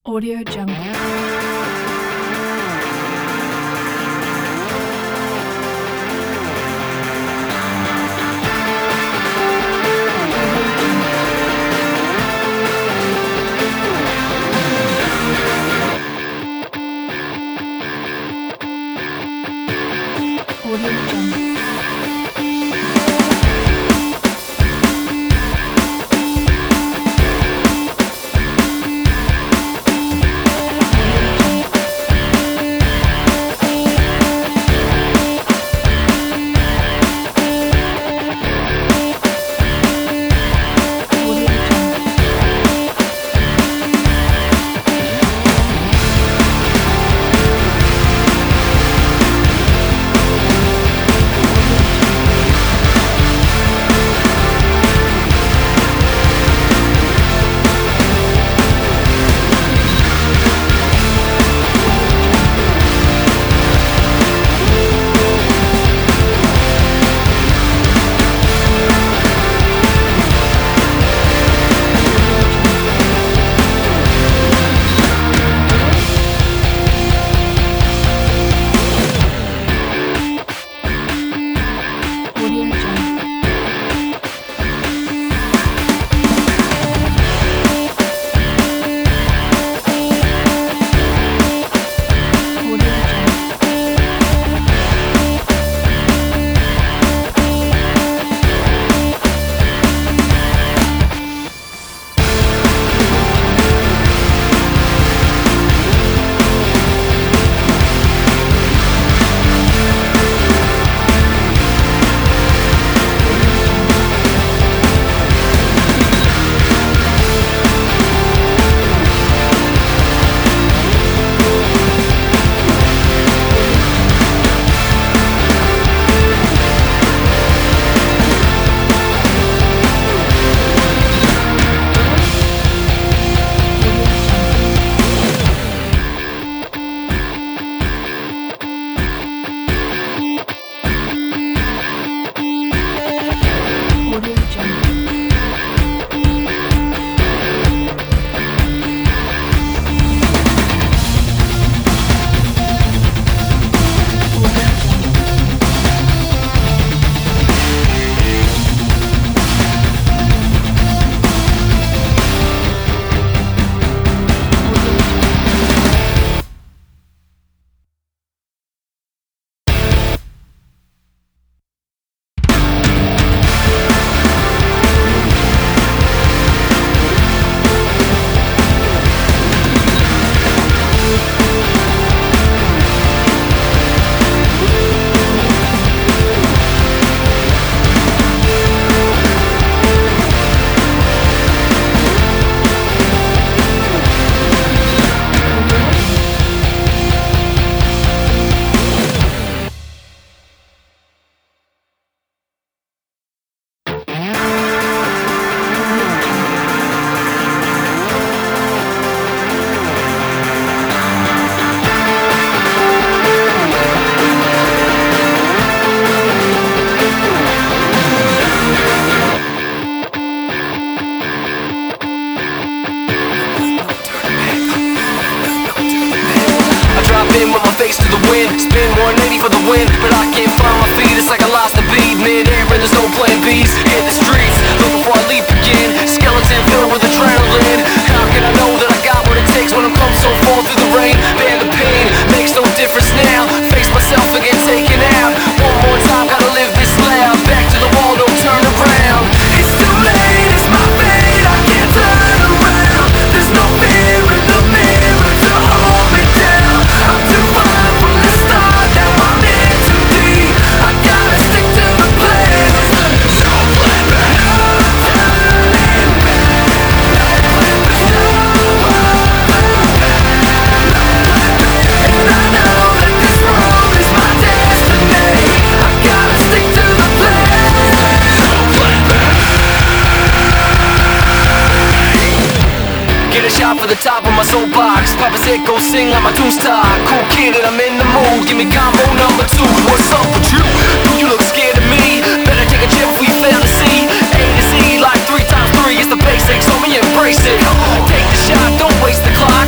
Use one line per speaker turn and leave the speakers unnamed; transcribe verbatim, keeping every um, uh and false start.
Audio Jungle. Audio Jungle.
Face to the wind, spin one eighty for the win, but I can't find my feet, it's like I lost the beat. Mid-air and there's no plan B's. Hit the streets, looking for a leap again. Skeleton filled with adrenaline. How can I know that I got what it takes when I'm come so far through the rain? Bear the pain, makes no difference now. Face myself again, taken out. One more time, gotta live this loud. Back to the wall, no turn around. It's too late, it's my fate, I can't turn around. There's no fear in the mirror to hold me down. I'm too far from the start, now I'm in too deep. I gotta stick to the plan. There's no plan back. No turning back. There's no other path. And I know that this road is my destiny. I gotta stick to the plan. There's no plan back. Get a shot for the top of my soapbox. Papa's head go sing like my tune star. Cool kid and I'm in the mood. Give me combo number two. What's up with you? Do you look scared of me? Better take a trip for your fantasy. A to Z like three times three. It's the basics, homie, embrace it. Take the shot, don't waste the clock.